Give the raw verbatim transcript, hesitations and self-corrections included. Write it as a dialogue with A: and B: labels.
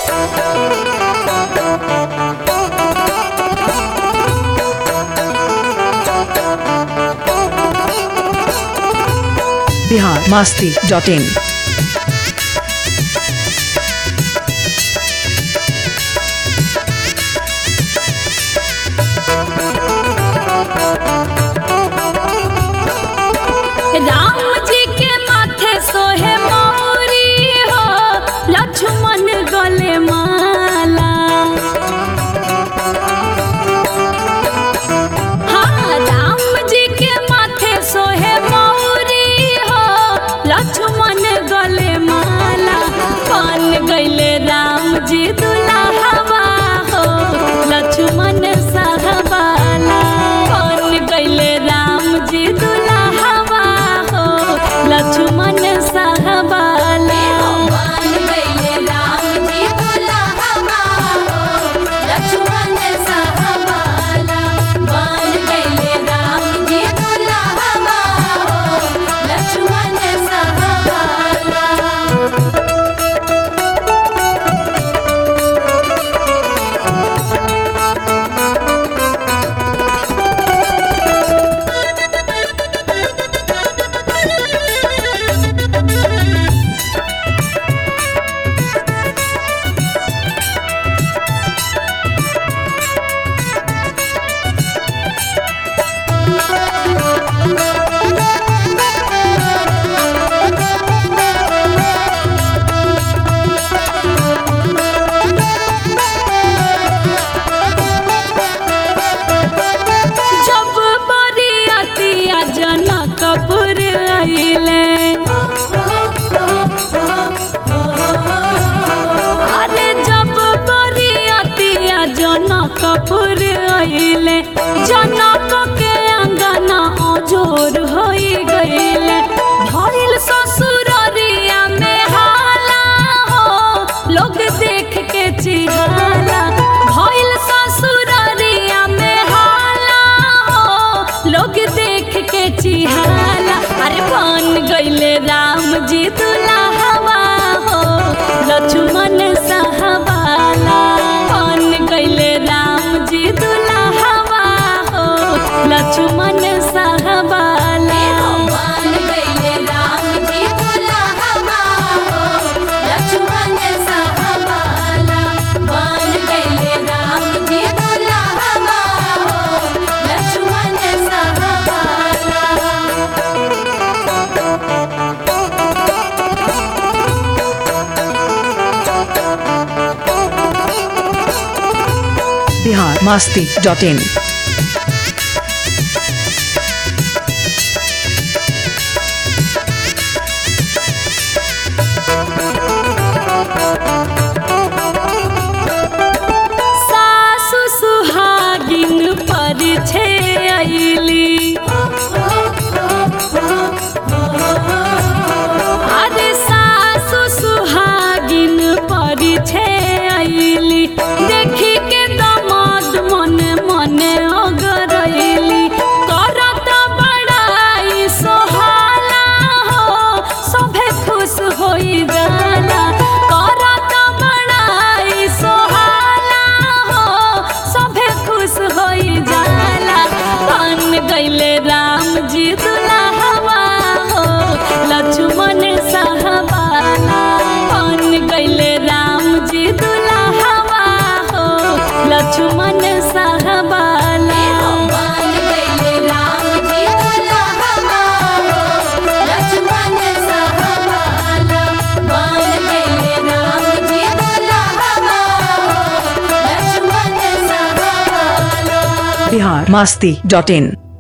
A: Bihar Masti dot in.
B: Ram ji के माथे सोहे मौरी हो, लक्ष्मण गले माला। हाँ, राम जी के माथे सोहे मौरी हो, लक्ष्मण गले माला। बन गईले राम जी दुल्हवा हो, लक्ष्मण सहबाला। बन गईले राम जी दुल्हवा हो, लक्ष्मण सहबाला।
C: बन गईले राम जी दुल्हवा हो, लक्ष्मण सहबाला। बन गईले राम जी दुल्हवा हो, लक्ष्मण सहबाला।
B: जब बरियातिया जनकपुर आइले, अरे जब बरियातिया जनकपुर आइले, जनक के अंगना अजोर होई गईले। भइल ससुररिया में हाला हो, लोग देख के चिढ़ाला। भइल ससुररिया में हाला हो, लोग देख के चिढ़ाला। अरे बन गईले राम जी दुल्हवा हो, लक्ष्मण सहबाला। बन गईले राम जी दुल्हवा हो, लक्ष्मण सहबाला।
C: बन गईले राम जी दुल्हवा हो, लक्ष्मण सहबाला। बन गईले राम जी दुल्हवा हो, लक्ष्मण सहबाला।
A: Bihar Masti dot in.
B: सासु सुहागिन पर छे अइली, अरे सासु सुहागिन पर छे अइली। देखी के दमाद मन मन अगरैली। करत बड़ाई सोहाला हो, सभे खुश होई जाला। करत बड़ाई सोहाला हो, सभे खुश होई जाला। बन गईले राम जी दुल्हवा हो, लक्ष्मण सहबाला। बन गईले राम जी दुल्हवा हो, लक्ष्मण सहबाला।
C: बन गईले राम जी दुल्हवा हो, लक्ष्मण सहबाला। बन गईले राम जी दुल्हवा हो, लक्ष्मण सहबाला।
A: बिहार मस्ती डॉट इन।